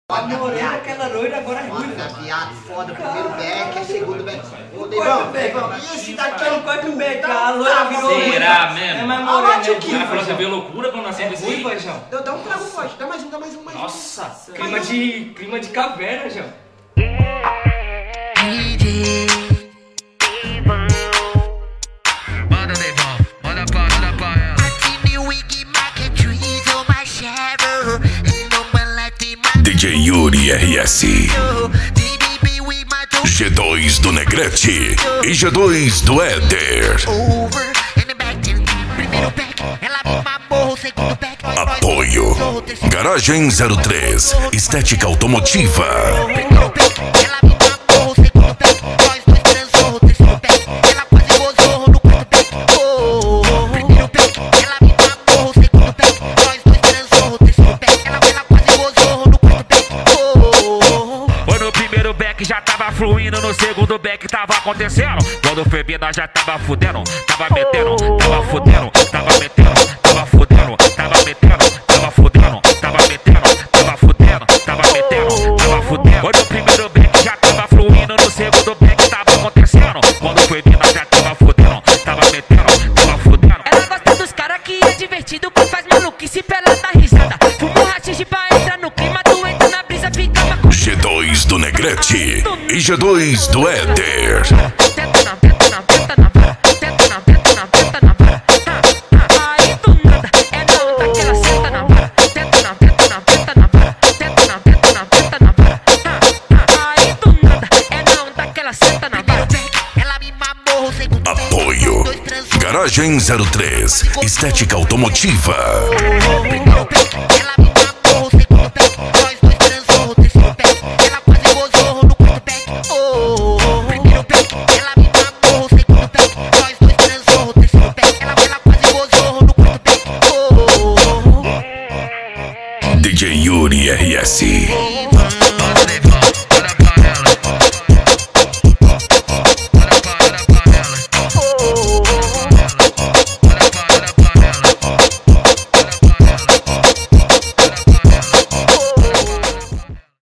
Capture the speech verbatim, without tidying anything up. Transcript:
Namorei aquela loira, agora é ruim. Viado, foda, primeiro back, é segundo back. Ô, Devão, Devão, e esse daqui é é um quarto back, a loira virou. Será mesmo? É mais Ah, morena. bate o O cara falou que Feijão. veio loucura quando nasceu É desse ruim, aí. Feijão. Eu dou um trago forte, dá mais um, dá mais um, mais um. Nossa, Clima de, clima de caverna, João. Manda, Devão, manda pra, manda pra ela. D J Yuri R S, G dois do Negrete e G dois do Éder. Apoio Garagem zero três, estética automotiva. Já tava fluindo, no segundo back tava acontecendo. Quando foi vir nós já tava fudendo. Tava metendo, tava fudendo. Tava metendo, tava fudendo. Tava metendo, tava fudendo. Tava metendo, tava fudendo. Tava metendo, tava fudendo. Quando o primeiro back já tava fluindo, no segundo back tava acontecendo. Quando foi vir nós já tava fudendo. Tava metendo, tava fudendo. Ela gosta dos cara que é divertido, que faz maluquice pra ela dar risada. Fumo rachixe pra entrar no clima, tu entra na brisa, fica uma G dois do Negrete e G dois do Éder. tenta na, tenta na, tenta na vara, tenta na, tenta na, tenta na vara. Aí do nada, é na onda que ela senta na vara. Tenta na, tenta na, tenta na vara, tenta na, tenta na, tenta na vara. Aí do nada, é na onda que ela senta na vara. Ela me mamou, segundo Apoio Garagem zero três, estética automotiva. ela me mamou, segundo back, nós dois transou, terceiro back, ela quase gozou no quarto back. Oh, primeiro back, ela me mamou, segundo back, nós dois transou, terceiro back, ela, ela quase gozou no quarto back. Oh, D J Yuri R S.